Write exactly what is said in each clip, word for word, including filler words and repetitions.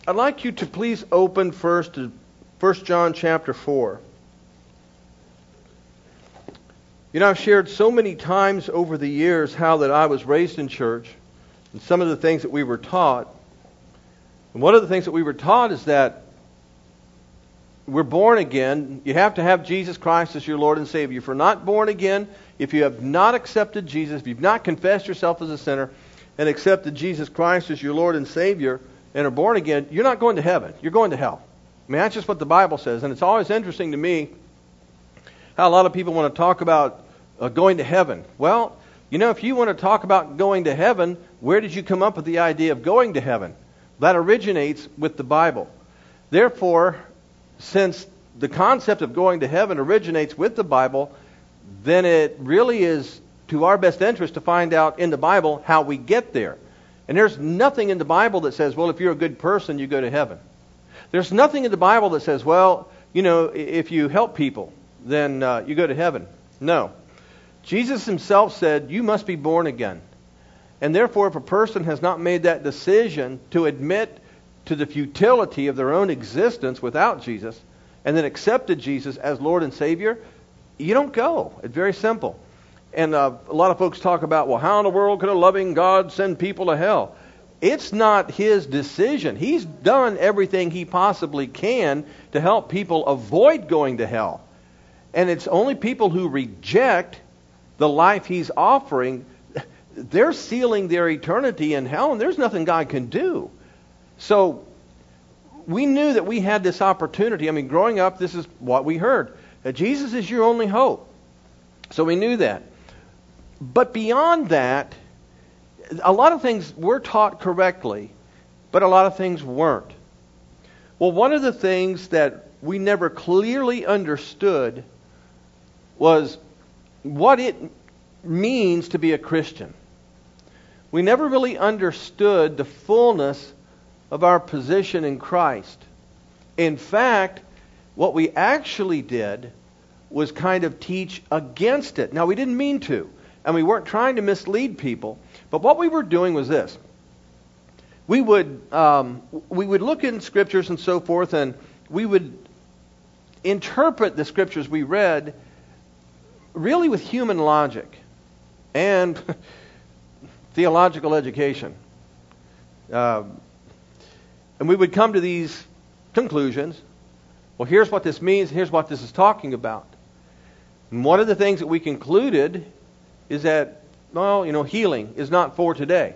I'd like you to please open first to First John chapter four. You know, I've shared so many times over the years how that I was raised in church and some of the things that we were taught. And one of the things that we were taught is that we're born again. You have to have Jesus Christ as your Lord and Savior. If you're not born again, if you have not accepted Jesus, if you've not confessed yourself as a sinner and accepted Jesus Christ as your Lord and Savior and are born again, you're not going to heaven. You're going to hell. I mean, that's just what the Bible says. And it's always interesting to me how a lot of people want to talk about uh, going to heaven. Well, you know, if you want to talk about going to heaven, where did you come up with the idea of going to heaven? That originates with the Bible. Therefore, since the concept of going to heaven originates with the Bible, then it really is to our best interest to find out in the Bible how we get there. And there's nothing in the Bible that says, well, if you're a good person, you go to heaven. There's nothing in the Bible that says, well, you know, if you help people, then uh, you go to heaven. No. Jesus himself said, you must be born again. And therefore, if a person has not made that decision to admit to the futility of their own existence without Jesus, and then accepted Jesus as Lord and Savior, you don't go. It's very simple. And uh, a lot of folks talk about, well, how in the world could a loving God send people to hell? It's not his decision. He's done everything he possibly can to help people avoid going to hell. And it's only people who reject the life he's offering, they're sealing their eternity in hell, and there's nothing God can do. So we knew that we had this opportunity. I mean, growing up, this is what we heard. That Jesus is your only hope. So we knew that. But beyond that, a lot of things were taught correctly, but a lot of things weren't. Well, one of the things that we never clearly understood was what it means to be a Christian. We never really understood the fullness of our position in Christ. In fact, what we actually did was kind of teach against it. Now, we didn't mean to, and we weren't trying to mislead people, but what we were doing was this. We would um, we would look in scriptures and so forth, and we would interpret the scriptures we read really with human logic and theological education. Um, and we would come to these conclusions. Well, here's what this means. Here's what this is talking about. And one of the things that we concluded is that, well, you know, healing is not for today.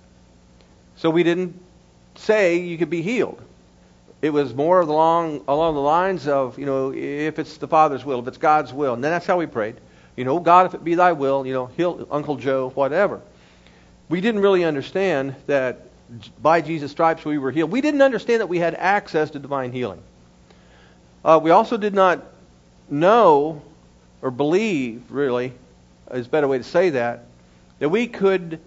So we didn't say you could be healed. It was more along along the lines of, you know, if it's the Father's will, if it's God's will. And then that's how we prayed. You know, God, if it be thy will, you know, heal Uncle Joe, whatever. We didn't really understand that by Jesus' stripes we were healed. We didn't understand that we had access to divine healing. Uh, we also did not know or believe, really, is a better way to say that, that we could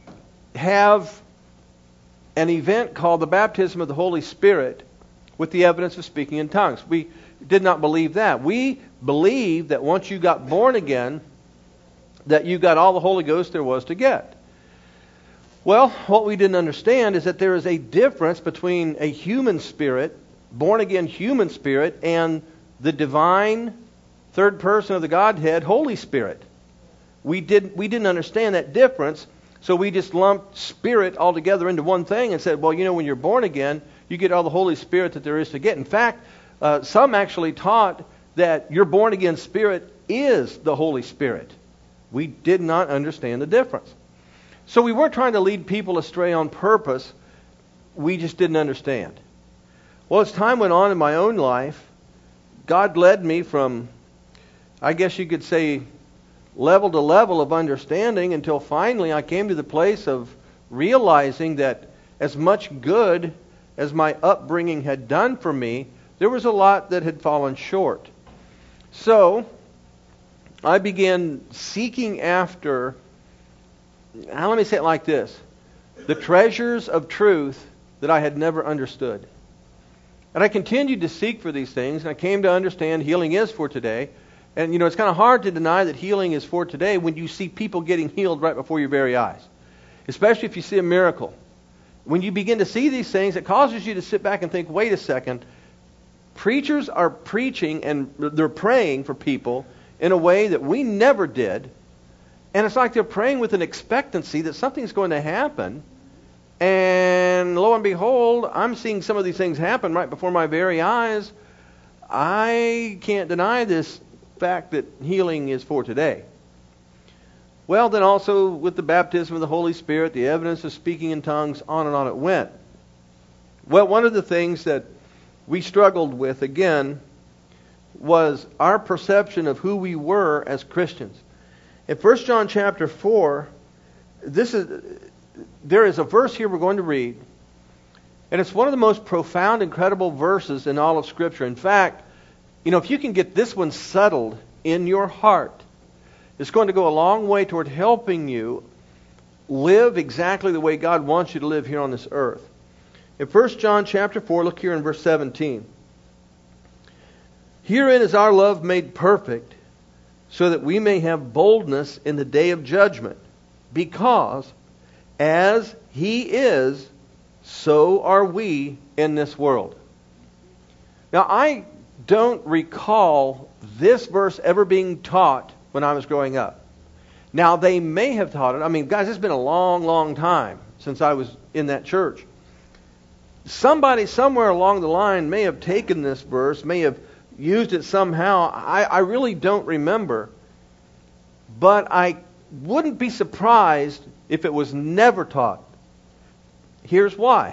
have an event called the baptism of the Holy Spirit with the evidence of speaking in tongues. We did not believe that. We believed that once you got born again, that you got all the Holy Ghost there was to get. Well, what we didn't understand is that there is a difference between a human spirit, born-again human spirit, and the divine third person of the Godhead, Holy Spirit. We didn't, we didn't understand that difference, so we just lumped spirit all together into one thing and said, well, you know, when you're born again, you get all the Holy Spirit that there is to get. In fact, uh, some actually taught that your born-again spirit is the Holy Spirit. We did not understand the difference. So we weren't trying to lead people astray on purpose. We just didn't understand. Well, as time went on in my own life, God led me from, I guess you could say, level to level of understanding until finally I came to the place of realizing that as much good as my upbringing had done for me, there was a lot that had fallen short. So I began seeking after, now let me say it like this, the treasures of truth that I had never understood. And I continued to seek for these things, and I came to understand healing is for today. And, you know, it's kind of hard to deny that healing is for today when you see people getting healed right before your very eyes. Especially if you see a miracle. when you begin to see these things, it causes you to sit back and think, wait a second, preachers are preaching and they're praying for people in a way that we never did. And it's like they're praying with an expectancy that something's going to happen. And lo and behold, I'm seeing some of these things happen right before my very eyes. I can't deny this fact that healing is for today. Well, then also with the baptism of the Holy Spirit, the evidence of speaking in tongues, on and on it went. Well, one of the things that we struggled with, again, was our perception of who we were as Christians. In First John chapter four, this is there is a verse here we're going to read, and it's one of the most profound, incredible verses in all of Scripture. In fact, you know, if you can get this one settled in your heart, it's going to go a long way toward helping you live exactly the way God wants you to live here on this earth. In First John chapter four, look here in verse seventeen. Herein is our love made perfect, so that we may have boldness in the day of judgment, because as He is, so are we in this world. Now, I don't recall this verse ever being taught when I was growing up. Now, they may have taught it. I mean, guys, it's been a long, long time since I was in that church. Somebody somewhere along the line may have taken this verse, may have used it somehow. I, I really don't remember. But I wouldn't be surprised if it was never taught. Here's why.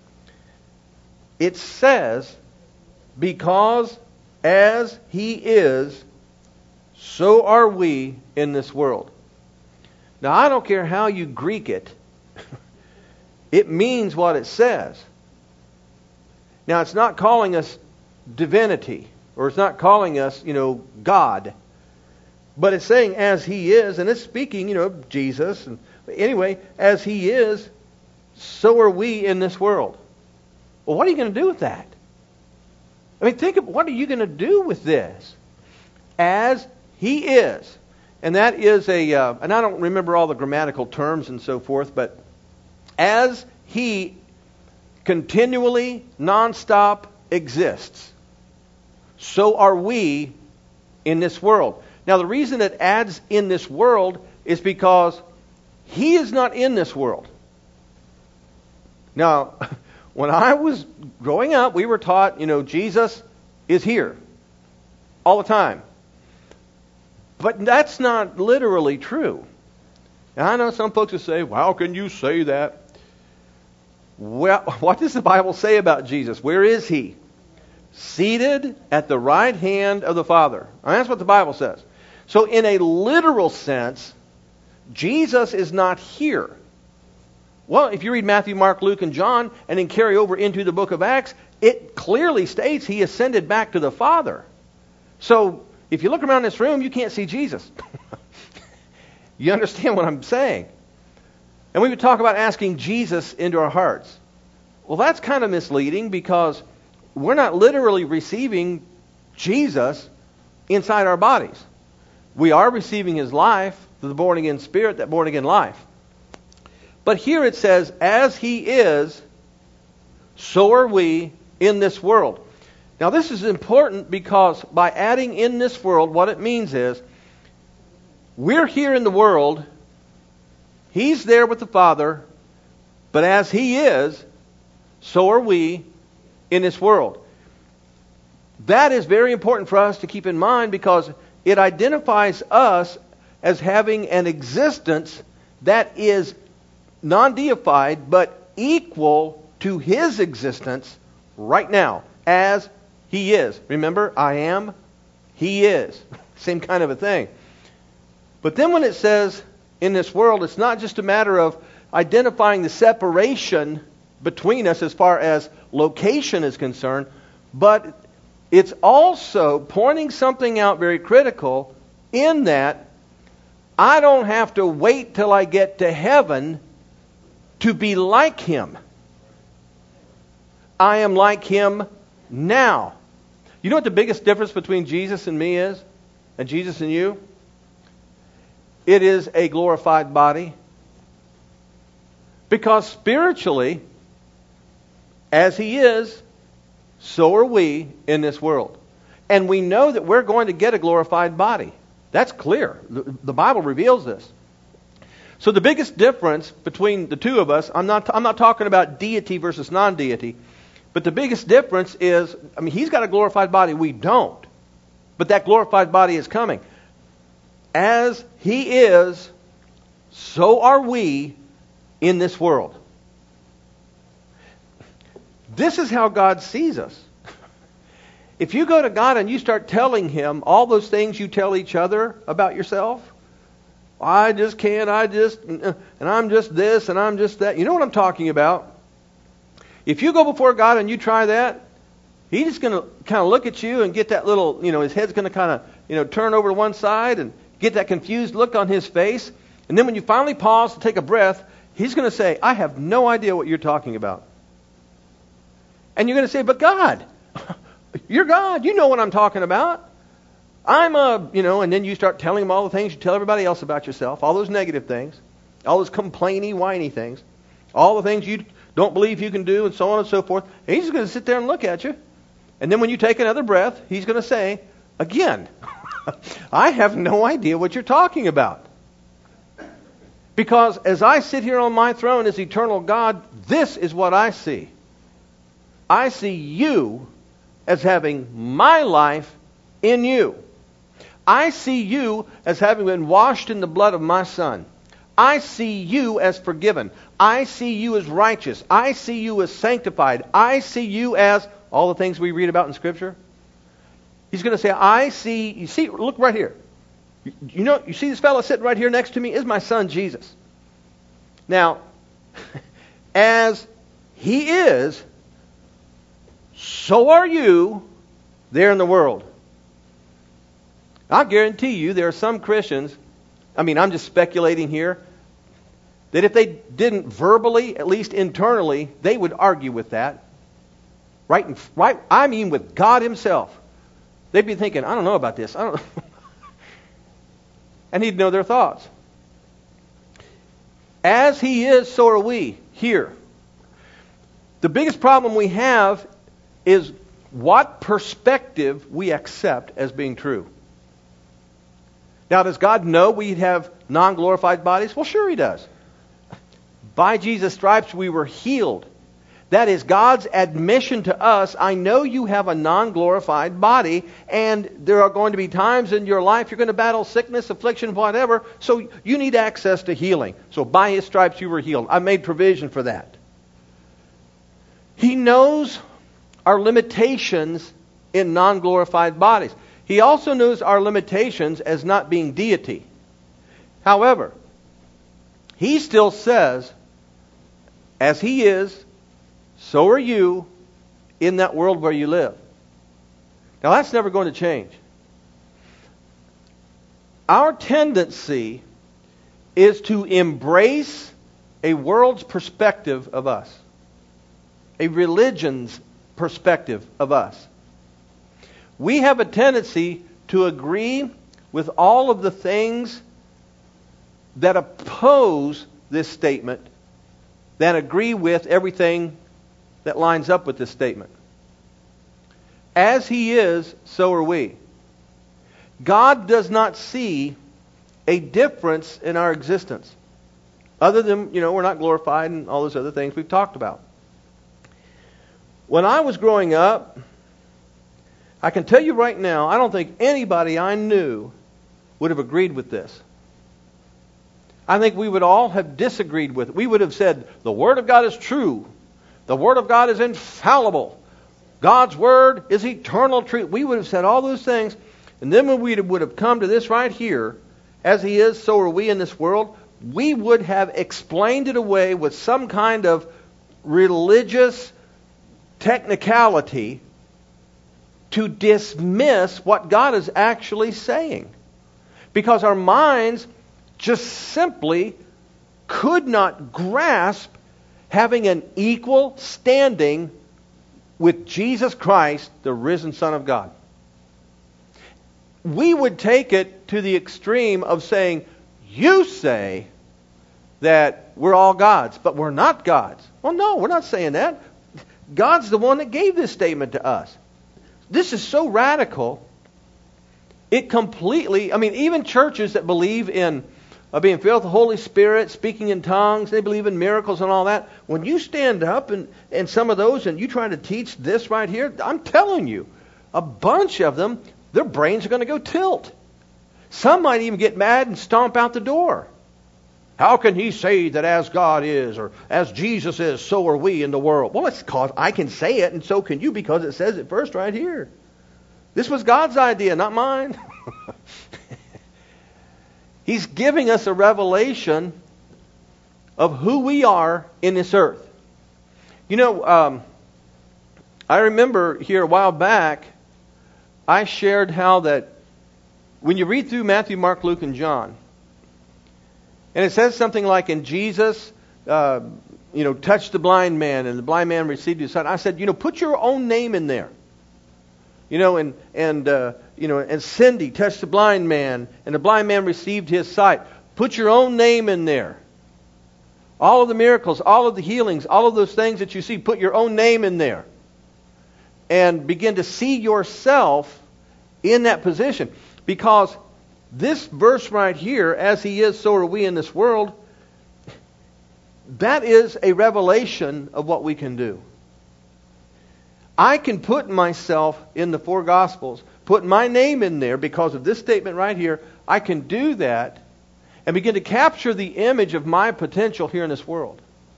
It says, because as He is, so are we in this world. Now, I don't care how you Greek it. It means what it says. Now, it's not calling us divinity, or it's not calling us, you know, God. But it's saying as He is, and it's speaking, you know, of Jesus. And anyway, as He is, so are we in this world. Well, what are you going to do with that? I mean, think of, what are you going to do with this? As He is. And that is a, uh, and I don't remember all the grammatical terms and so forth, but as He continually, nonstop exists, so are we in this world. Now, the reason it adds in this world is because He is not in this world. Now, when I was growing up, we were taught, you know, Jesus is here all the time. But that's not literally true. Now, I know some folks will say, well, how can you say that? Well, what does the Bible say about Jesus? Where is He? Seated at the right hand of the Father. And that's what the Bible says. So in a literal sense, Jesus is not here. Well, if you read Matthew, Mark, Luke, and John, and then carry over into the book of Acts, it clearly states He ascended back to the Father. So if you look around this room, you can't see Jesus. You understand what I'm saying? And we would talk about asking Jesus into our hearts. Well, that's kind of misleading, because we're not literally receiving Jesus inside our bodies. We are receiving His life, the born-again spirit, that born-again life. But here it says, as He is, so are we in this world. Now, this is important, because by adding in this world, what it means is, we're here in the world, He's there with the Father, but as He is, so are we in this world. That is very important for us to keep in mind, because it identifies us as having an existence that is non-deified, but equal to His existence right now, as He is. Remember, I am, He is. Same kind of a thing. But then when it says in this world, it's not just a matter of identifying the separation between us as far as location is concerned, but it's also pointing something out very critical, in that I don't have to wait till I get to heaven to be like Him. I am like Him now. You know what the biggest difference between Jesus and me is? And Jesus and you? It is a glorified body. Because spiritually, As He is, so are we in this world. And we know that we're going to get a glorified body. That's clear. The, the Bible reveals this. So the biggest difference between the two of us, I'm not, I'm not talking about deity versus non-deity, but the biggest difference is, I mean, He's got a glorified body. We don't. But that glorified body is coming. As He is, so are we in this world. This is how God sees us. If you go to God and you start telling Him all those things you tell each other about yourself, I just can't, I just, and I'm just this, and I'm just that. You know what I'm talking about? If you go before God and you try that, He's just going to kind of look at you and get that little, you know, His head's going to kind of, you know, turn over to one side and get that confused look on His face. And then when you finally pause to take a breath, He's going to say, I have no idea what you're talking about. And you're going to say, but God, you're God. You know what I'm talking about. I'm a, you know, and then you start telling Him all the things you tell everybody else about yourself, all those negative things, all those complainy, whiny things, all the things you don't believe you can do, and so on and so forth. And He's going to sit there and look at you. And then when you take another breath, He's going to say, again, I have no idea what you're talking about. Because as I sit here on my throne as eternal God, this is what I see. I see you as having my life in you. I see you as having been washed in the blood of my Son. I see you as forgiven. I see you as righteous. I see you as sanctified. I see you as all the things we read about in Scripture. He's going to say, I see, you see, look right here. You, you know, you see this fellow sitting right here next to me is my son Jesus. Now, as He is, so are you there in the world. I guarantee you there are some Christians, I mean, I'm just speculating here, that if they didn't verbally, at least internally, they would argue with that. Right, in, right. I mean with God Himself. They'd be thinking, I don't know about this. I don't know. And He'd know their thoughts. As He is, so are we here. The biggest problem we have is what perspective we accept as being true. Now, does God know we have non-glorified bodies? Well, sure He does. By Jesus' stripes we were healed. That is God's admission to us, I know you have a non-glorified body, and there are going to be times in your life you're going to battle sickness, affliction, whatever, so you need access to healing. So by His stripes you were healed. I made provision for that. He knows our limitations in non-glorified bodies. He also knows our limitations as not being deity. However, He still says, as He is, so are you in that world where you live. Now that's never going to change. Our tendency is to embrace a world's perspective of us. A religion's perspective of us. We have a tendency to agree with all of the things that oppose this statement, that agree with everything that lines up with this statement. As He is, so are we. God does not see a difference in our existence. Other than, you know, we're not glorified and all those other things we've talked about. When I was growing up, I can tell you right now, I don't think anybody I knew would have agreed with this. I think we would all have disagreed with it. We would have said, the Word of God is true. The Word of God is infallible. God's Word is eternal truth. We would have said all those things. And then when we would have come to this right here, as He is, so are we in this world, we would have explained it away with some kind of religious technicality to dismiss what God is actually saying. Because our minds just simply could not grasp having an equal standing with Jesus Christ, the risen Son of God. We would take it to the extreme of saying, you say that we're all gods, but we're not gods. Well, no, we're not saying that. God's the one that gave this statement to us. This is so radical. It completely, I mean, even churches that believe in uh, being filled with the Holy Spirit, speaking in tongues, they believe in miracles and all that. When you stand up and, and some of those and you try to teach this right here, I'm telling you, a bunch of them, their brains are going to go tilt. Some might even get mad and stomp out the door. How can he say that as God is, or as Jesus is, so are we in the world? Well, it's because I can say it, and so can you, because it says it first right here. This was God's idea, not mine. He's giving us a revelation of who we are in this earth. You know, um, I remember here a while back, I shared how that when you read through Matthew, Mark, Luke, and John, and it says something like, in Jesus, uh, you know, touched the blind man, and the blind man received his sight. I said, you know, put your own name in there. You know, and and uh, you know, and Cindy touched the blind man, and the blind man received his sight. Put your own name in there. All of the miracles, all of the healings, all of those things that you see, put your own name in there, and begin to see yourself in that position. Because this verse right here, as he is, so are we in this world, that is a revelation of what we can do. I can put myself in the four Gospels, put my name in there because of this statement right here. I can do that and begin to capture the image of my potential here in this world.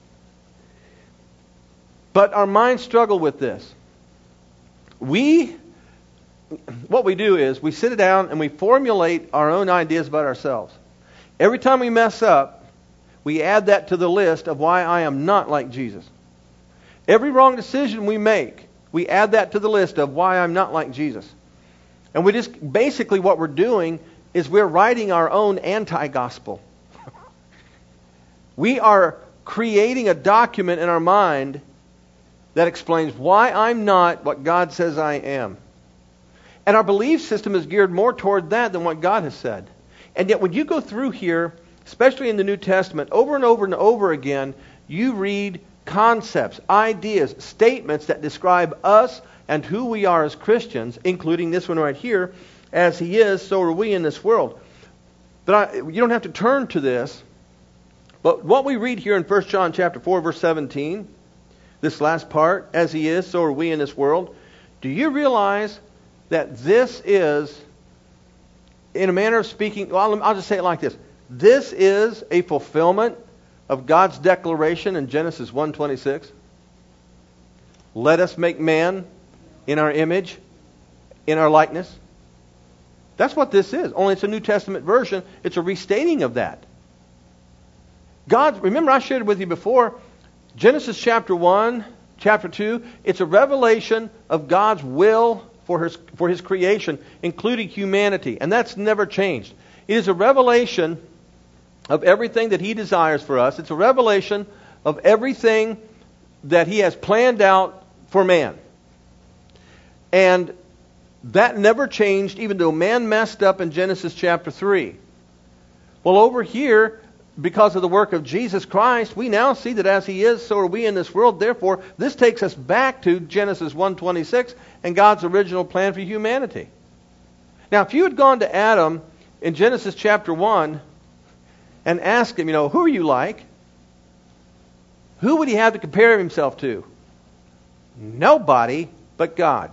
But our minds struggle with this. We, what we do is we sit down and we formulate our own ideas about ourselves. Every time we mess up, we add that to the list of why I am not like Jesus. Every wrong decision we make, we add that to the list of why I'm not like Jesus. And we just, basically what we're doing is we're writing our own anti-gospel. We are creating a document in our mind that explains why I'm not what God says I am. And our belief system is geared more toward that than what God has said. And yet when you go through here, especially in the New Testament, over and over and over again, you read concepts, ideas, statements that describe us and who we are as Christians, including this one right here, as he is, so are we in this world. But I, you don't have to turn to this. But what we read here in First John chapter four, verse seventeen, this last part, as he is, so are we in this world. Do you realize that this is, in a manner of speaking, well, I'll just say it like this. This is a fulfillment of God's declaration in Genesis one twenty-six. Let us make man in our image, in our likeness. That's what this is. Only it's a New Testament version. It's a restating of that. God, remember I shared with you before, Genesis chapter one, chapter two, it's a revelation of God's will for his, for his creation, including humanity. And that's never changed. It is a revelation of everything that he desires for us. It's a revelation of everything that he has planned out for man. And that never changed, even though man messed up in Genesis chapter three. Well, over here, because of the work of Jesus Christ, we now see that as he is, so are we in this world. Therefore, this takes us back to Genesis one twenty-six and God's original plan for humanity. Now, if you had gone to Adam in Genesis chapter one and asked him, you know, who are you like? Who would he have to compare himself to? Nobody but God.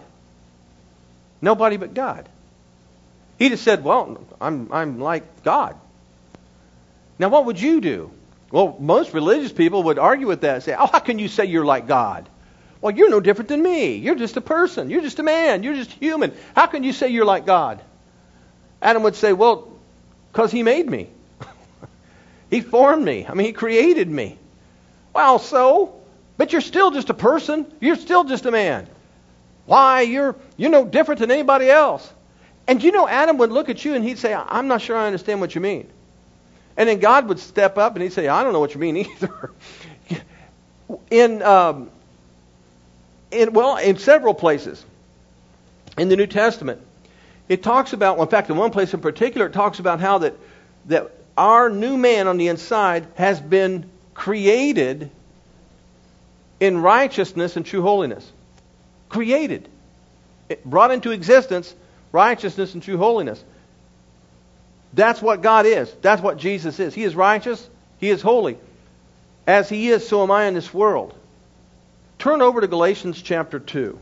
Nobody but God. He just said, well, I'm I'm like God. Now, what would you do? Well, most religious people would argue with that and say, oh, how can you say you're like God? Well, you're no different than me. You're just a person. You're just a man. You're just human. How can you say you're like God? Adam would say, well, because he made me. He formed me. I mean, he created me. Well, so? But you're still just a person. You're still just a man. Why? You're you're no different than anybody else. And you know, Adam would look at you and he'd say, I'm not sure I understand what you mean. And then God would step up and he'd say, I don't know what you mean either. in, um, in well, in several places in the New Testament, it talks about, well, in fact, in one place in particular, it talks about how that that our new man on the inside has been created in righteousness and true holiness. Created. It brought into existence righteousness and true holiness. That's what God is. That's what Jesus is. He is righteous. He is holy. As He is, so am I in this world. Turn over to Galatians chapter two.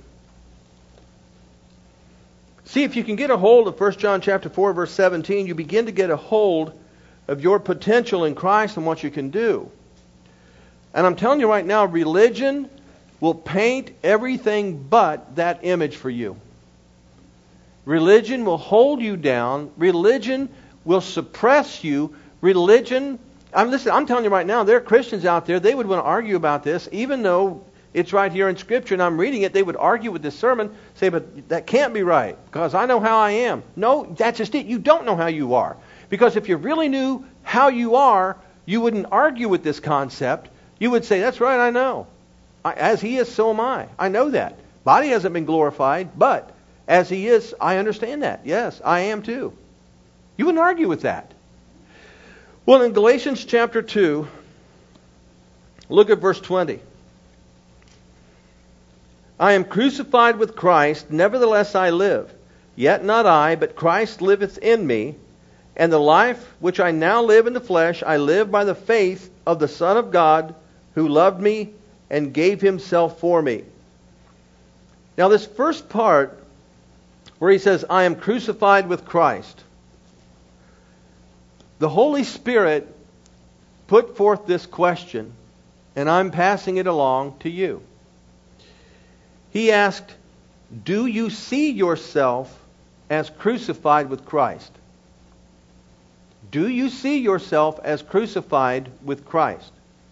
See if you can get a hold of First John chapter four, verse seventeen. You begin to get a hold of your potential in Christ and what you can do. And I'm telling you right now, religion will paint everything but that image for you. Religion will hold you down. Religion will suppress you. Religion, I'm listen, I'm telling you right now, there are Christians out there, they would want to argue about this, even though it's right here in Scripture and I'm reading it, they would argue with this sermon, say, but that can't be right, because I know how I am. No, that's just it. You don't know how you are. Because if you really knew how you are, you wouldn't argue with this concept. You would say, that's right, I know. I, as He is, so am I. I know that. Body hasn't been glorified, but as He is, I understand that. Yes, I am too. You wouldn't argue with that. Well, in Galatians chapter two, look at verse twenty. I am crucified with Christ, nevertheless I live. Yet not I, but Christ liveth in me. And the life which I now live in the flesh, I live by the faith of the Son of God, who loved me and gave Himself for me. Now this first part, where he says, I am crucified with Christ. The Holy Spirit put forth this question, and I'm passing it along to you. He asked, do you see yourself as crucified with Christ? Do you see yourself as crucified with Christ?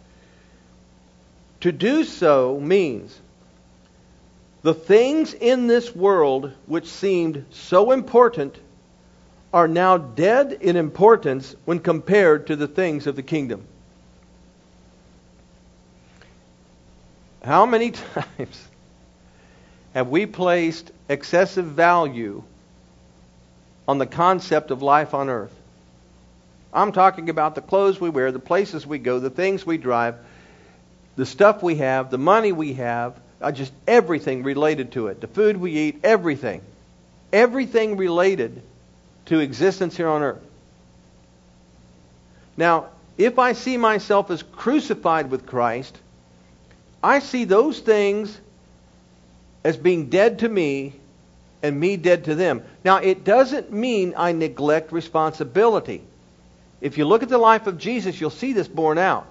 To do so means the things in this world which seemed so important are now dead in importance when compared to the things of the kingdom. How many times have we placed excessive value on the concept of life on earth? I'm talking about the clothes we wear, the places we go, the things we drive, the stuff we have, the money we have, uh, just everything related to it. The food we eat, everything. Everything related to existence here on earth. Now, if I see myself as crucified with Christ, I see those things as being dead to me and me dead to them. Now, it doesn't mean I neglect responsibility. If you look at the life of Jesus, you'll see this borne out.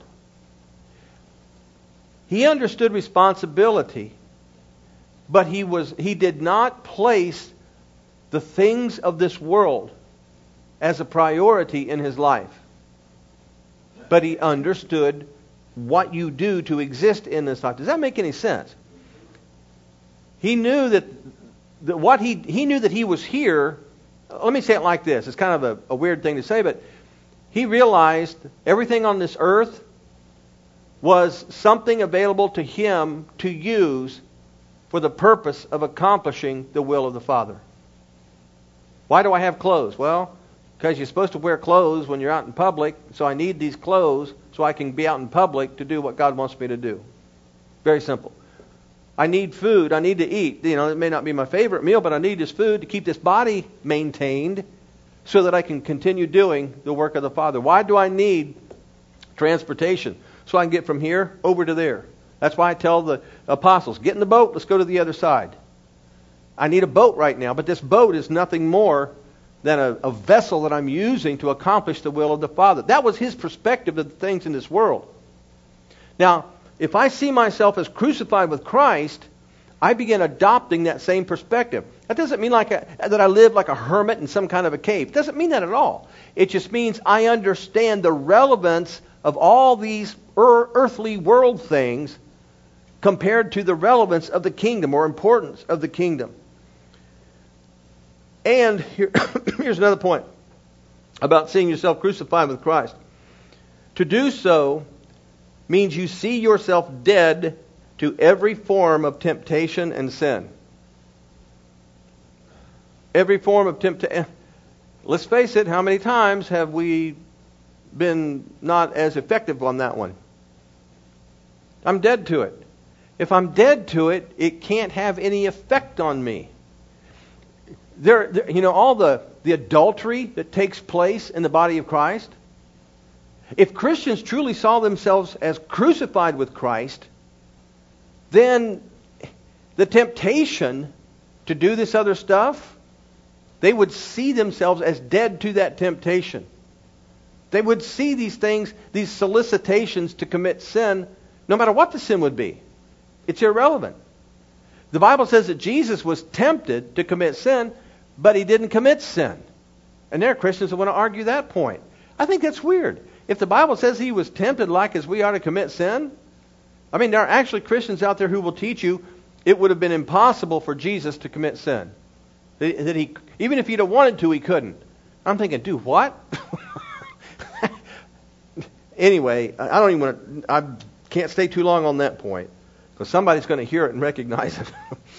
He understood responsibility, but he was he did not place the things of this world as a priority in his life. But he understood what you do to exist in this life. Does that make any sense? He knew that, that what he he knew that he was here. Let me say it like this. It's kind of a, a weird thing to say, but he realized everything on this earth was something available to him to use for the purpose of accomplishing the will of the Father. Why do I have clothes? Well, because you're supposed to wear clothes when you're out in public, so I need these clothes so I can be out in public to do what God wants me to do. Very simple. I need food. I need to eat. You know, it may not be my favorite meal, but I need this food to keep this body maintained so that I can continue doing the work of the Father. Why do I need transportation? So I can get from here over to there. That's why I tell the apostles, get in the boat, let's go to the other side. I need a boat right now, but this boat is nothing more than a, a vessel that I'm using to accomplish the will of the Father. That was his perspective of the things in this world. Now, if I see myself as crucified with Christ, I begin adopting that same perspective. That doesn't mean like a, that I live like a hermit in some kind of a cave. It doesn't mean that at all. It just means I understand the relevance of all these er- earthly world things compared to the relevance of the kingdom or importance of the kingdom. And here, here's another point about seeing yourself crucified with Christ. To do so means you see yourself dead to every form of temptation and sin. Every form of temptation. Let's face it, how many times have we been not as effective on that one? I'm dead to it. If I'm dead to it, it can't have any effect on me. There, there you know, all the, the adultery that takes place in the body of Christ. If Christians truly saw themselves as crucified with Christ, then the temptation to do this other stuff, they would see themselves as dead to that temptation. They would see these things, these solicitations to commit sin, no matter what the sin would be. It's irrelevant. The Bible says that Jesus was tempted to commit sin, but he didn't commit sin. And there are Christians that want to argue that point. I think that's weird. If the Bible says he was tempted like as we are to commit sin, I mean, there are actually Christians out there who will teach you it would have been impossible for Jesus to commit sin. That, that he, even if he'd have wanted to, he couldn't. I'm thinking, dude, what? Anyway, I don't even want to, I can't stay too long on that point, because somebody's going to hear it and recognize it.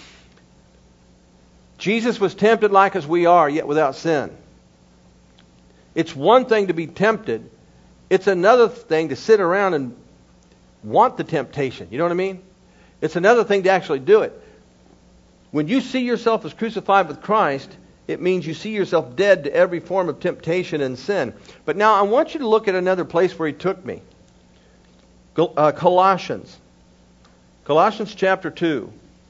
Jesus was tempted like as we are, yet without sin. It's one thing to be tempted. It's another thing to sit around and want the temptation. You know what I mean? It's another thing to actually do it. When you see yourself as crucified with Christ, it means you see yourself dead to every form of temptation and sin. But now I want you to look at another place where he took me. Uh, Colossians. Colossians chapter two.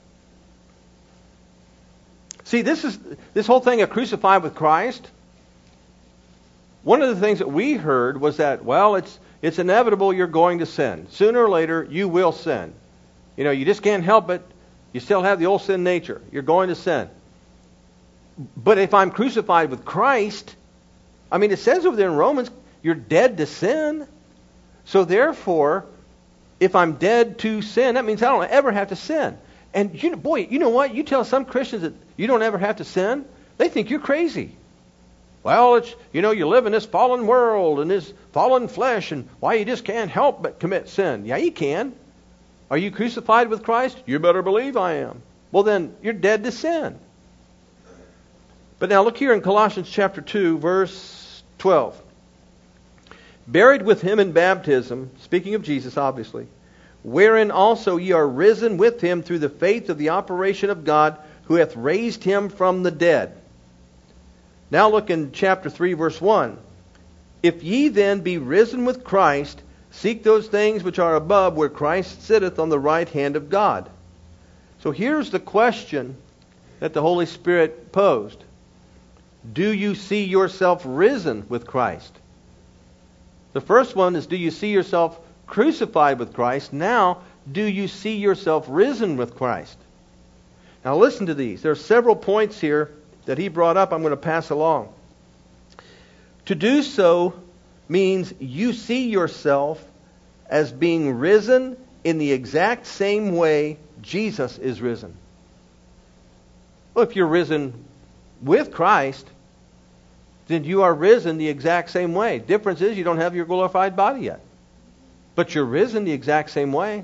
See, this is this whole thing of crucified with Christ. One of the things that we heard was that, well, it's it's inevitable you're going to sin. Sooner or later, you will sin. You know, you just can't help it. You still have the old sin nature. You're going to sin. But if I'm crucified with Christ, I mean, it says over there in Romans, you're dead to sin. So therefore, if I'm dead to sin, that means I don't ever have to sin. And you know, boy, you know what? You tell some Christians that you don't ever have to sin, they think you're crazy. Well, it's, you know, you live in this fallen world and this fallen flesh, and why you just can't help but commit sin. Yeah, you can. Are you crucified with Christ? You better believe I am. Well, then you're dead to sin. But now look here in Colossians chapter two, verse twelve. Buried with him in baptism, speaking of Jesus, obviously, wherein also ye are risen with him through the faith of the operation of God, who hath raised him from the dead. Now look in chapter three, verse one. If ye then be risen with Christ, seek those things which are above, where Christ sitteth on the right hand of God. So here's the question that the Holy Spirit posed. Do you see yourself risen with Christ? The first one is, do you see yourself crucified with Christ? Now, do you see yourself risen with Christ? Now listen to these. There are several points here that he brought up I'm going to pass along. To do so means you see yourself as being risen in the exact same way Jesus is risen. Well, if you're risen with Christ, then you are risen the exact same way. Difference is you don't have your glorified body yet. But you're risen the exact same way.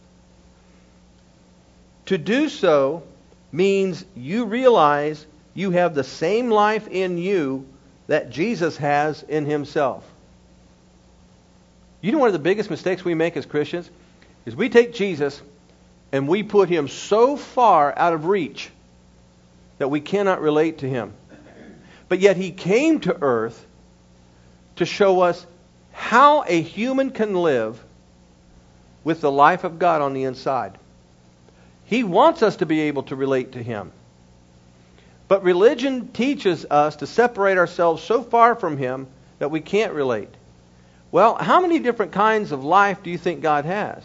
To do so means you realize you have the same life in you that Jesus has in himself. You know one of the biggest mistakes we make as Christians is we take Jesus and we put him so far out of reach that we cannot relate to him. But yet he came to earth to show us how a human can live with the life of God on the inside. He wants us to be able to relate to him. But religion teaches us to separate ourselves so far from him that we can't relate. Well, how many different kinds of life do you think God has?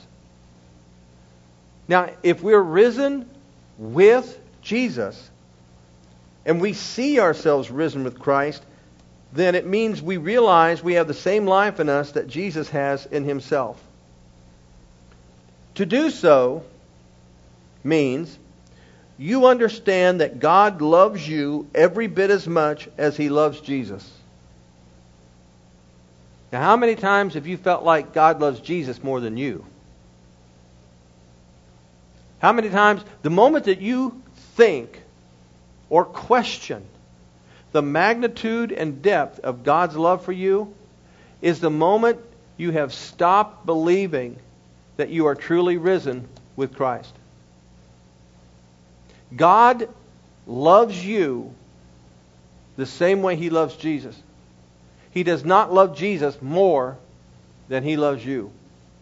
Now, if we're risen with Jesus, and we see ourselves risen with Christ, then it means we realize we have the same life in us that Jesus has in himself. To do so means you understand that God loves you every bit as much as he loves Jesus. Now, how many times have you felt like God loves Jesus more than you? How many times, the moment that you think or question the magnitude and depth of God's love for you, is the moment you have stopped believing that you are truly risen with Christ. God loves you the same way He loves Jesus. He does not love Jesus more than He loves you.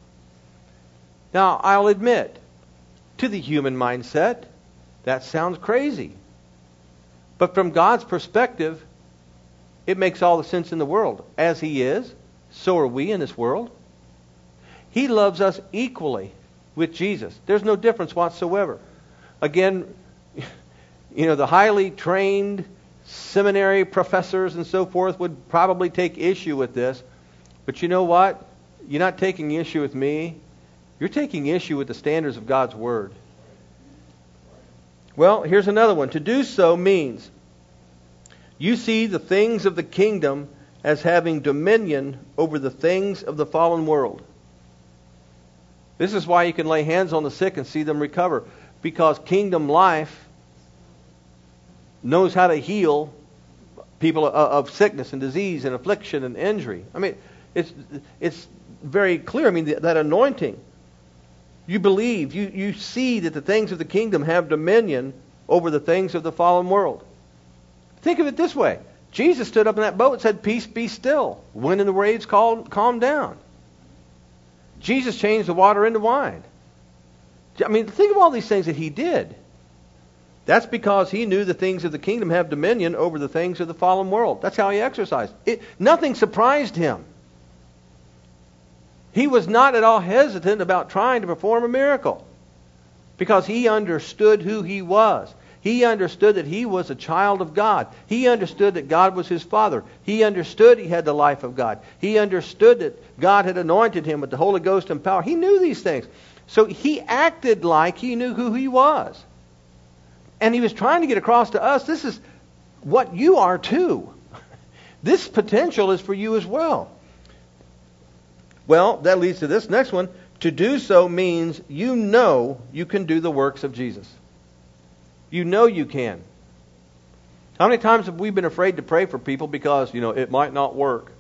Now, I'll admit, to the human mindset, that sounds crazy. But from God's perspective, it makes all the sense in the world. As He is, so are we in this world. He loves us equally with Jesus. There's no difference whatsoever. Again, you know, the highly trained seminary professors and so forth would probably take issue with this. But you know what? You're not taking issue with me. You're taking issue with the standards of God's Word. Well, here's another one. To do so means you see the things of the kingdom as having dominion over the things of the fallen world. This is why you can lay hands on the sick and see them recover. Because kingdom life knows how to heal people of sickness and disease and affliction and injury. I mean, it's it's very clear. I mean, that anointing. You believe, you, you see that the things of the kingdom have dominion over the things of the fallen world. Think of it this way. Jesus stood up in that boat and said, "Peace, be still." Wind and the waves calmed, calmed down. Jesus changed the water into wine. I mean, think of all these things that He did. That's because He knew the things of the kingdom have dominion over the things of the fallen world. That's how He exercised. It, nothing surprised Him. He was not at all hesitant about trying to perform a miracle because He understood who He was. He understood that He was a child of God. He understood that God was His Father. He understood He had the life of God. He understood that God had anointed Him with the Holy Ghost and power. He knew these things. So He acted like He knew who He was. And He was trying to get across to us, this is what you are too. This potential is for you as well. Well, that leads to this next one. To do so means you know you can do the works of Jesus. You know you can. How many times have we been afraid to pray for people because, you know, it might not work?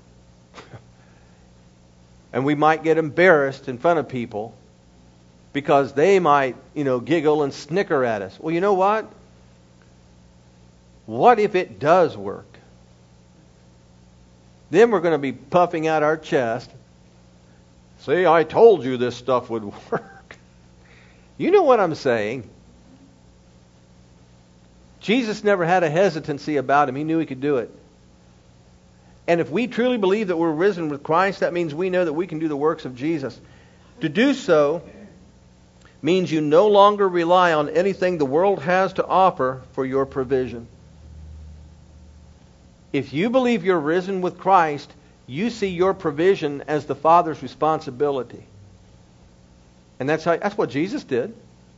And we might get embarrassed in front of people because they might, you know, giggle and snicker at us. Well, you know what? What if it does work? Then we're going to be puffing out our chest. See, I told you this stuff would work. You know what I'm saying. Jesus never had a hesitancy about Him. He knew He could do it. And if we truly believe that we're risen with Christ, that means we know that we can do the works of Jesus. To do so means you no longer rely on anything the world has to offer for your provision. If you believe you're risen with Christ, you see your provision as the Father's responsibility. And that's how, that's what Jesus did.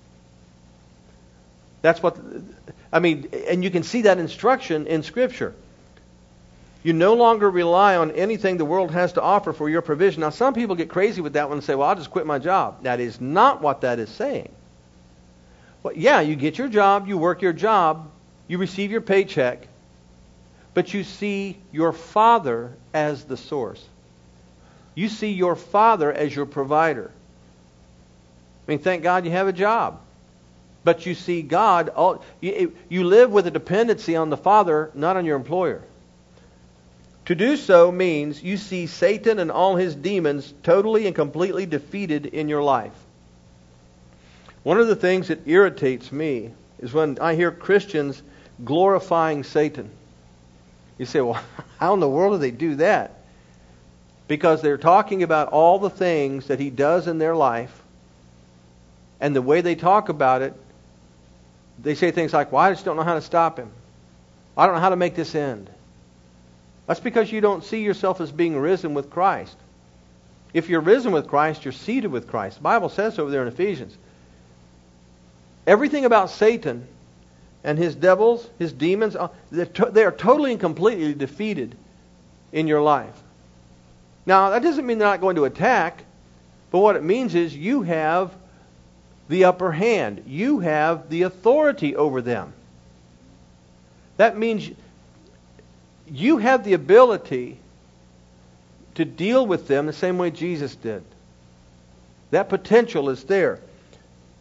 That's what, I mean, and you can see that instruction in Scripture. You no longer rely on anything the world has to offer for your provision. Now, some people get crazy with that one and say, well, I'll just quit my job. That is not what that is saying. Well, yeah, you get your job, you work your job, you receive your paycheck, but you see your Father as the source. You see your Father as your provider. I mean, thank God you have a job. But you see God, all, you, you live with a dependency on the Father, not on your employer. To do so means you see Satan and all his demons totally and completely defeated in your life. One of the things that irritates me is when I hear Christians glorifying Satan. You say, well, how in the world do they do that? Because they're talking about all the things that he does in their life, and the way they talk about it, they say things like, well, I just don't know how to stop him. I don't know how to make this end. That's because you don't see yourself as being risen with Christ. If you're risen with Christ, you're seated with Christ. The Bible says over there in Ephesians. Everything about Satan and his devils, his demons, they are totally and completely defeated in your life. Now, that doesn't mean they're not going to attack, but what it means is you have the upper hand. You have the authority over them. That means you have the ability to deal with them the same way Jesus did. That potential is there.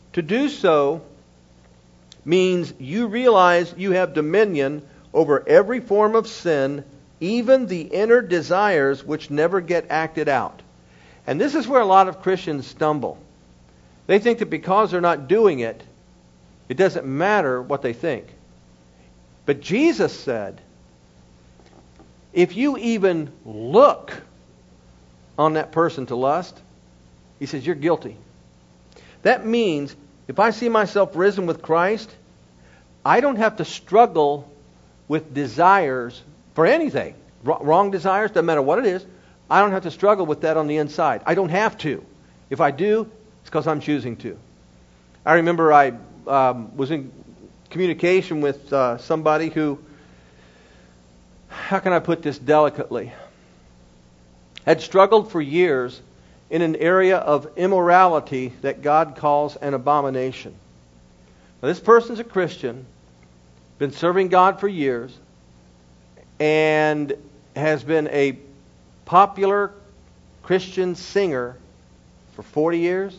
To do so means you realize you have dominion over every form of sin, even the inner desires which never get acted out. And this is where a lot of Christians stumble. They think that because they're not doing it, it doesn't matter what they think. But Jesus said, if you even look on that person to lust, He says, you're guilty. That means if I see myself risen with Christ, I don't have to struggle with desires for anything. Wrong desires, doesn't matter what it is. I don't have to struggle with that on the inside. I don't have to. If I do, it's because I'm choosing to. I remember I um, was in communication with uh, somebody who, how can I put this delicately, had struggled for years in an area of immorality that God calls an abomination. Now, this person's a Christian, been serving God for years, and has been a popular Christian singer for forty years.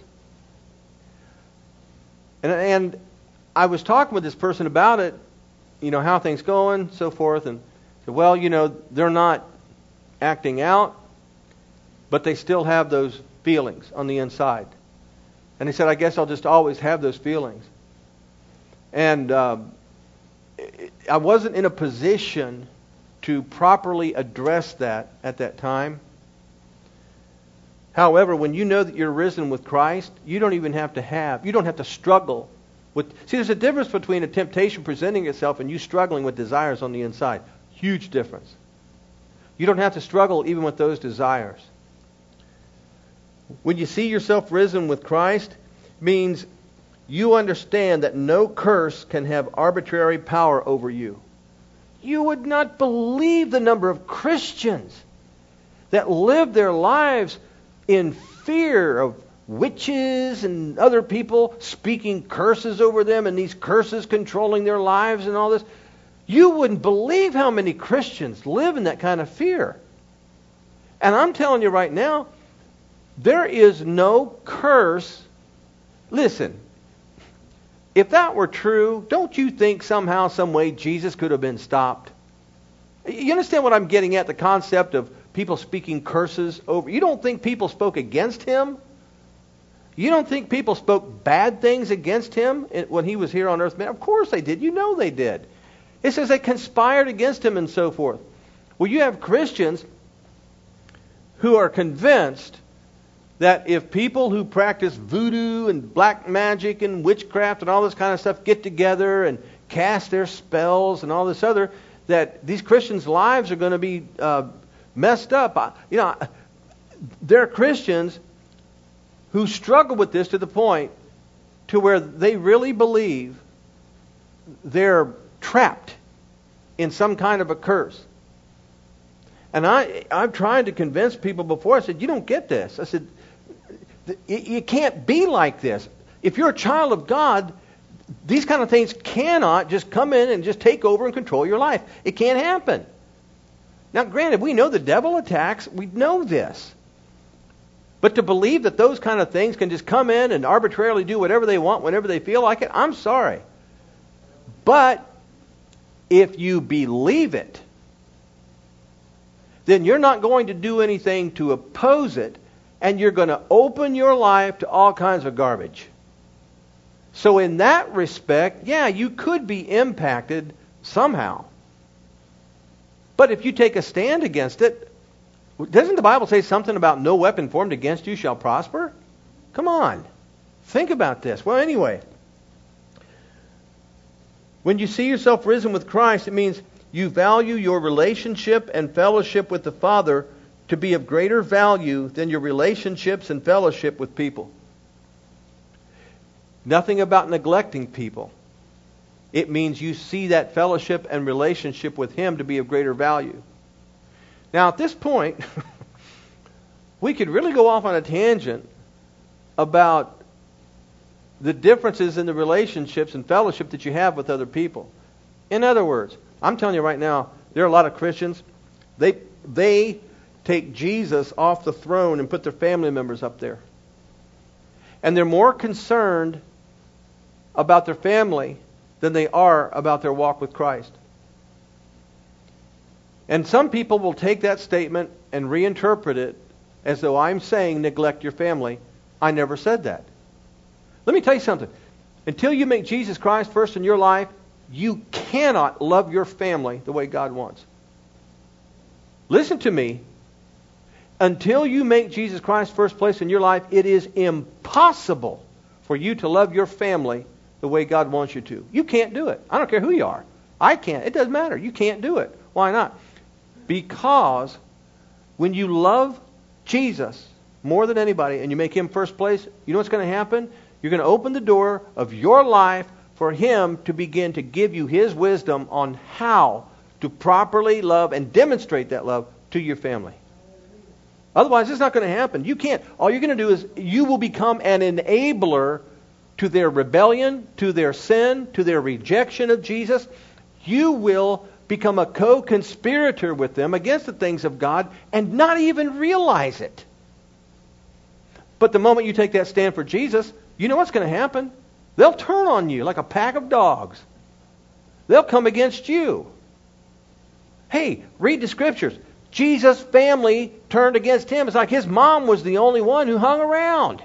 And, and I was talking with this person about it, you know, how things going, so forth, and said, well, you know, they're not acting out, but they still have those feelings on the inside. And he said, I guess I'll just always have those feelings. And um, I wasn't in a position to properly address that at that time. However, when you know that you're risen with Christ, you don't even have to have, you don't have to struggle with, see, there's a difference between a temptation presenting itself and you struggling with desires on the inside. Huge difference. You don't have to struggle even with those desires. When you see yourself risen with Christ, it means you understand that no curse can have arbitrary power over you. You would not believe the number of Christians that live their lives in fear of witches and other people speaking curses over them and these curses controlling their lives and all this. You wouldn't believe how many Christians live in that kind of fear. And I'm telling you right now, there is no curse. Listen, if that were true, don't you think somehow, some way Jesus could have been stopped? You understand what I'm getting at? The concept of people speaking curses over. You don't think people spoke against Him? You don't think people spoke bad things against Him when He was here on earth? Man, of course they did. You know they did. It says they conspired against Him and so forth. Well, you have Christians who are convinced that if people who practice voodoo and black magic and witchcraft and all this kind of stuff get together and cast their spells and all this other, that these Christians' lives are going to be uh, messed up. You know, there are Christians who struggle with this to the point to where they really believe they're trapped in some kind of a curse. And I, I've tried to convince people before. I said, you don't get this. I said, you can't be like this. If you're a child of God, these kind of things cannot just come in and just take over and control your life. It can't happen. Now, granted, we know the devil attacks. We know this. But to believe that those kind of things can just come in and arbitrarily do whatever they want whenever they feel like it, I'm sorry. But if you believe it, then you're not going to do anything to oppose it, and you're going to open your life to all kinds of garbage. So in that respect, yeah, you could be impacted somehow. But if you take a stand against it, doesn't the Bible say something about no weapon formed against you shall prosper? Come on. Think about this. Well, anyway, when you see yourself risen with Christ, it means you value your relationship and fellowship with the Father to be of greater value than your relationships and fellowship with people. Nothing about neglecting people. It means you see that fellowship and relationship with Him to be of greater value. Now, at this point, we could really go off on a tangent about the differences in the relationships and fellowship that you have with other people. In other words, I'm telling you right now, there are a lot of Christians, they they take Jesus off the throne and put their family members up there. And they're more concerned about their family than they are about their walk with Christ. And some people will take that statement and reinterpret it as though I'm saying neglect your family. I never said that. Let me tell you something. Until you make Jesus Christ first in your life, you cannot love your family the way God wants. Listen to me. Until you make Jesus Christ first place in your life, it is impossible for you to love your family the way God wants you to. You can't do it. I don't care who you are. I can't. It doesn't matter. You can't do it. Why not? Because when you love Jesus more than anybody and you make Him first place, you know what's going to happen? You're going to open the door of your life for Him to begin to give you His wisdom on how to properly love and demonstrate that love to your family. Otherwise, it's not going to happen. You can't. All you're going to do is you will become an enabler to their rebellion, to their sin, to their rejection of Jesus. You will become a co-conspirator with them against the things of God and not even realize it. But the moment you take that stand for Jesus, you know what's going to happen? They'll turn on you like a pack of dogs. They'll come against you. Hey, read the Scriptures. Jesus' family turned against him. It's like his mom was the only one who hung around.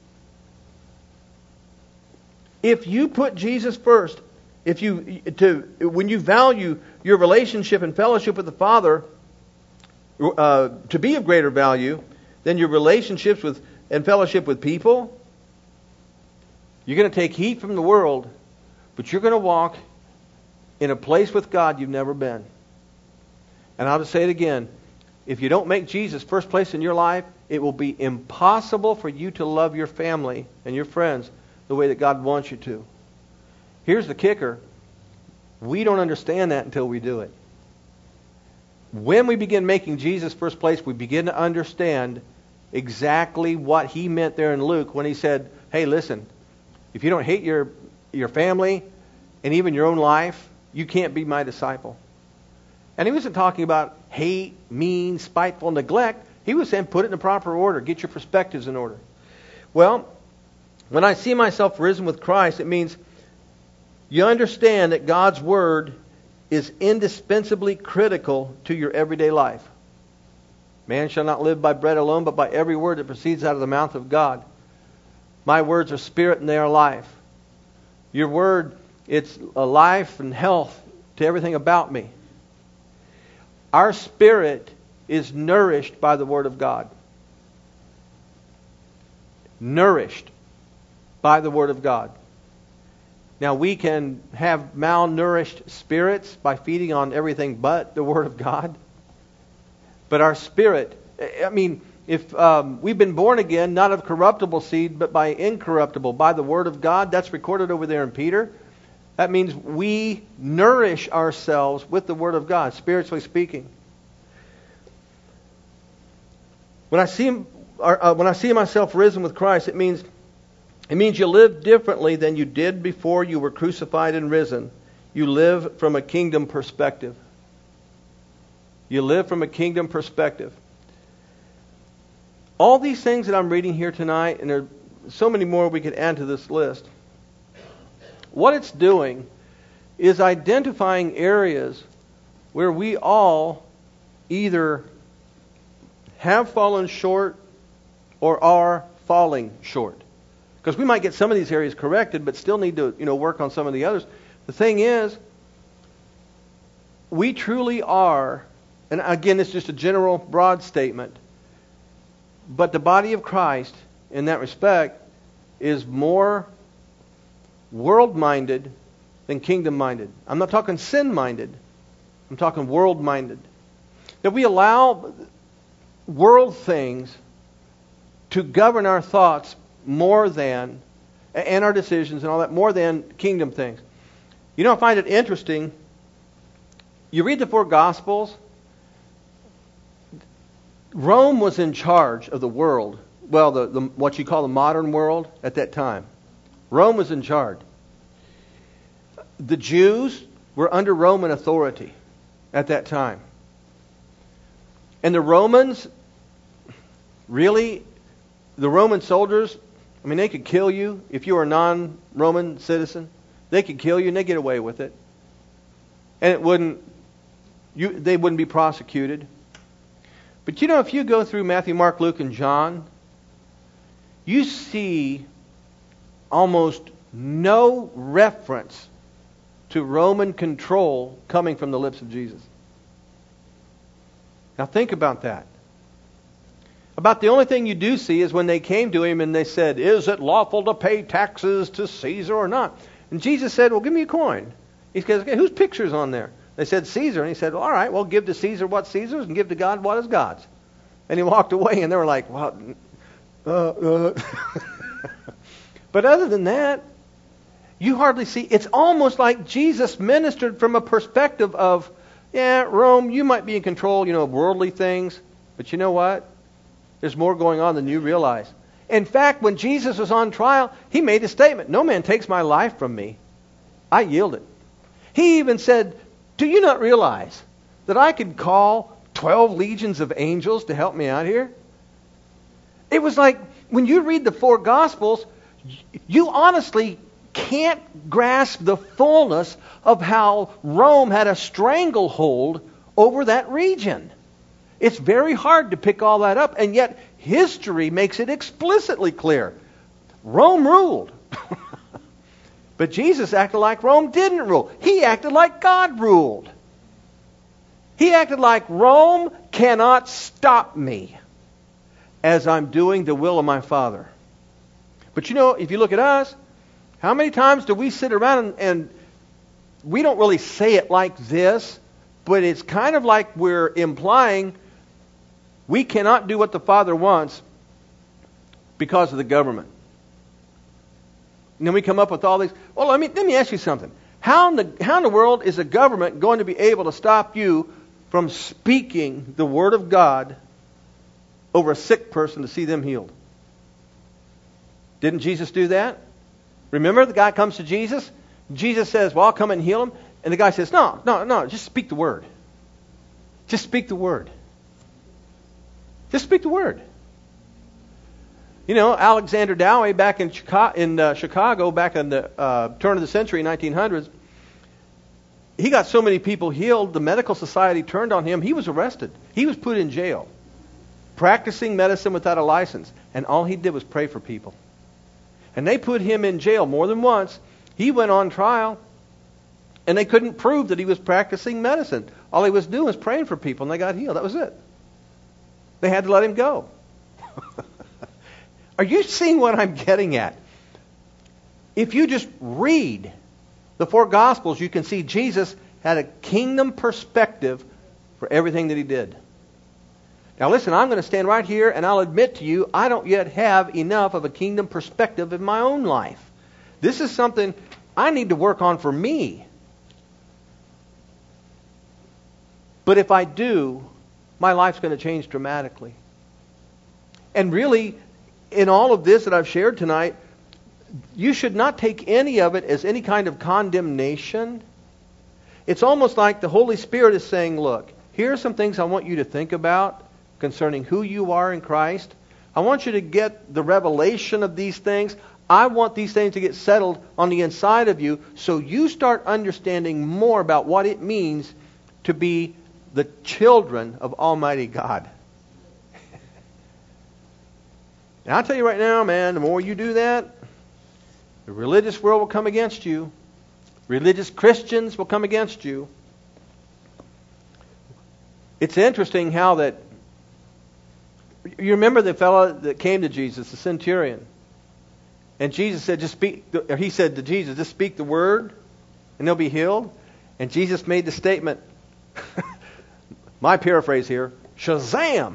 If you put Jesus first, if you to when you value your relationship and fellowship with the Father uh, to be of greater value than your relationships with and fellowship with people, you're going to take heat from the world, but you're going to walk in a place with God you've never been. And I'll just say it again. If you don't make Jesus first place in your life, it will be impossible for you to love your family and your friends the way that God wants you to. Here's the kicker. We don't understand that until we do it. When we begin making Jesus first place, we begin to understand exactly what He meant there in Luke when He said, hey, listen, if you don't hate your, your family and even your own life, you can't be my disciple. And He wasn't talking about hate, mean, spiteful, neglect. He was saying put it in the proper order. Get your perspectives in order. Well, when I see myself risen with Christ, it means you understand that God's Word is indispensably critical to your everyday life. Man shall not live by bread alone, but by every word that proceeds out of the mouth of God. My words are spirit and they are life. Your Word, it's a life and health to everything about me. Our spirit is nourished by the Word of God. Nourished by the Word of God. Now we can have malnourished spirits by feeding on everything but the Word of God. But our spirit, I mean, if um, we've been born again, not of corruptible seed, but by incorruptible, by the Word of God, that's recorded over there in Peter. That means we nourish ourselves with the Word of God, spiritually speaking. When I see uh, when I see myself risen with Christ, it means it means you live differently than you did before you were crucified and risen. You live from a kingdom perspective. You live from a kingdom perspective. All these things that I'm reading here tonight, and there are so many more we could add to this list. What it's doing is identifying areas where we all either have fallen short or are falling short. Because we might get some of these areas corrected, but still need to, you know, work on some of the others. The thing is, we truly are, and again, it's just a general, broad statement, but the body of Christ, in that respect, is more world-minded than kingdom-minded. I'm not talking sin-minded. I'm talking world-minded. That we allow world things to govern our thoughts more than, and our decisions and all that, more than kingdom things. You know, I find it interesting. You read the four Gospels. Rome was in charge of the world. Well, the, the what you call the modern world at that time. Rome was in charge. The Jews were under Roman authority at that time. And the Romans, really, the Roman soldiers I mean, they could kill you if you were a non-Roman citizen. They could kill you and they get away with it. And it wouldn't, you, they wouldn't be prosecuted. But you know, if you go through Matthew, Mark, Luke, and John, you see almost no reference to Roman control coming from the lips of Jesus. Now think about that. About the only thing you do see is when they came to him and they said, "Is it lawful to pay taxes to Caesar or not?" And Jesus said, "Well, give me a coin." He says, "Okay, whose picture's on there?" They said, "Caesar." And he said, "Well, all right, well, give to Caesar what's Caesar's and give to God what is God's." And he walked away and they were like, "Well, uh, uh." But other than that, you hardly see. It's almost like Jesus ministered from a perspective of, yeah, Rome, you might be in control, you know, of worldly things, but you know what? There's more going on than you realize. In fact, when Jesus was on trial, he made a statement, "No man takes my life from me. I yield it." He even said, "Do you not realize that I could call twelve legions of angels to help me out here?" It was like, when you read the four Gospels, you honestly can't grasp the fullness of how Rome had a stranglehold over that region. It's very hard to pick all that up, and yet history makes it explicitly clear. Rome ruled. But Jesus acted like Rome didn't rule. He acted like God ruled. He acted like Rome cannot stop me as I'm doing the will of my Father. But you know, if you look at us, how many times do we sit around and, and we don't really say it like this, but it's kind of like we're implying we cannot do what the Father wants because of the government. And then we come up with all these. Well, let me let me ask you something. How in the how in the world is a government going to be able to stop you from speaking the Word of God over a sick person to see them healed? Didn't Jesus do that? Remember, the guy comes to Jesus. Jesus says, "Well, I'll come and heal him." And the guy says, "No, no, no, just speak the word. Just speak the word. Just speak the word." You know, Alexander Dowie back in Chicago, in, uh, Chicago back in the uh, turn of the century, nineteen hundreds, he got so many people healed, the medical society turned on him. He was arrested. He was put in jail, practicing medicine without a license. And all he did was pray for people. And they put him in jail more than once. He went on trial, and they couldn't prove that he was practicing medicine. All he was doing was praying for people, and they got healed. That was it. They had to let him go. Are you seeing what I'm getting at? If you just read the four Gospels, you can see Jesus had a kingdom perspective for everything that he did. Now listen, I'm going to stand right here and I'll admit to you, I don't yet have enough of a kingdom perspective in my own life. This is something I need to work on for me. But if I do, my life's going to change dramatically. And really, in all of this that I've shared tonight, you should not take any of it as any kind of condemnation. It's almost like the Holy Spirit is saying, look, here are some things I want you to think about concerning who you are in Christ. I want you to get the revelation of these things. I want these things to get settled on the inside of you so you start understanding more about what it means to be the children of Almighty God. And I'll tell you right now, man, the more you do that, the religious world will come against you. Religious Christians will come against you. It's interesting how that, you remember the fellow that came to Jesus, the centurion. And Jesus said, just speak, or he said to Jesus, just speak the word and they'll be healed. And Jesus made the statement, my paraphrase here, Shazam!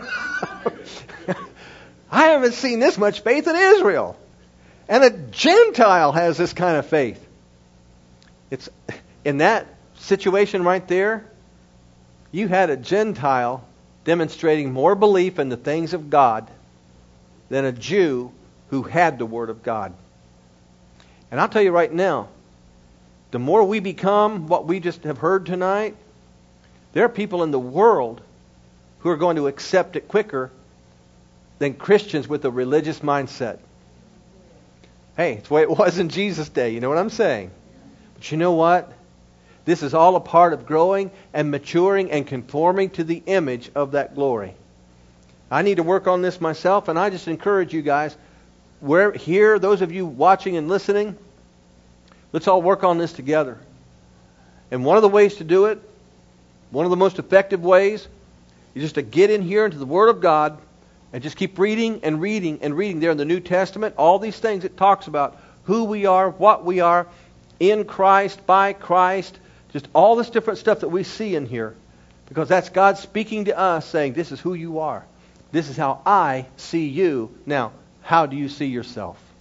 I haven't seen this much faith in Israel. And a Gentile has this kind of faith. It's in that situation right there, you had a Gentile demonstrating more belief in the things of God than a Jew who had the Word of God. And I'll tell you right now, the more we become what we just have heard tonight, there are people in the world who are going to accept it quicker than Christians with a religious mindset. Hey, it's the way it was in Jesus' day. You know what I'm saying? But you know what? This is all a part of growing and maturing and conforming to the image of that glory. I need to work on this myself, and I just encourage you guys, where here, those of you watching and listening, let's all work on this together. And one of the ways to do it, one of the most effective ways, is just to get in here into the Word of God and just keep reading and reading and reading there in the New Testament, all these things it talks about, who we are, what we are, in Christ, by Christ, just all this different stuff that we see in here. Because that's God speaking to us saying, this is who you are. This is how I see you. Now, how do you see yourself?